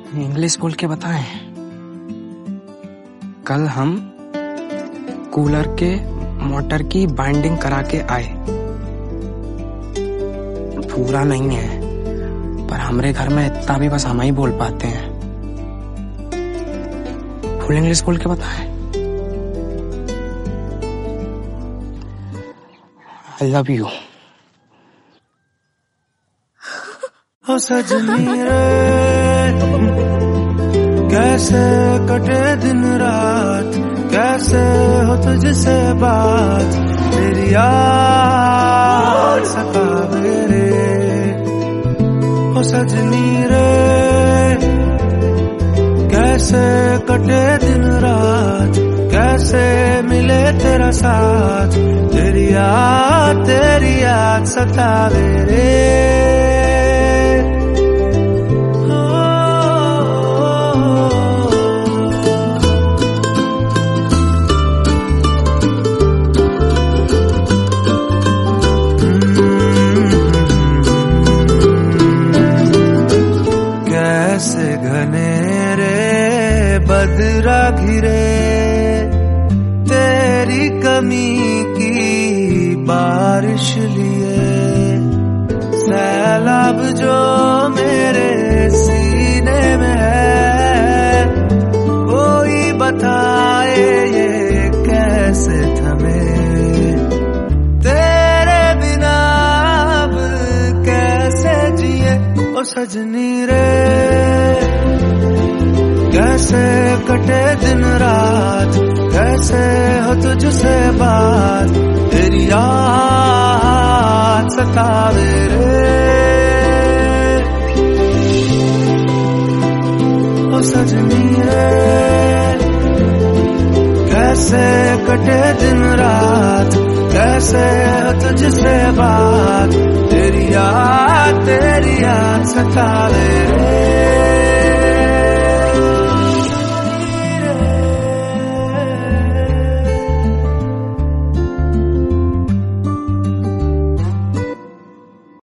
English बोल के बताएं। कल हम कूलर के मोटर की बाइंडिंग करा के आए। पूरा नहीं है, पर हमारे घर में इतना भी बस हम ही बोल पाते हैं। फुल इंग्लिश बोल के बताएं। I love you. ओ सजनी रे, कैसे कटे दिन रात, कैसे हो तुझसे बात, तेरी याद सतावे रे। ओ सजनी रे, कैसे कटे दिन रात, कैसे मिले तेरा साथ, तेरी याद सतावे रे। घनेरे बदरा घिरे, तेरी कमी की बारिश लिए, सैलाब जो मेरे सीने में है, कोई बताए ये कैसे थमे, तेरे बिना अब कैसे जिए। ओ सजनी रे, कैसे कटे दिन रात, कैसे हो तुझसे बात, तेरी याद सतावे रे। ओ सजनी रे, कैसे कटे दिन रात, कैसे हो तुझसे बात, तेरी याद सतावे रे।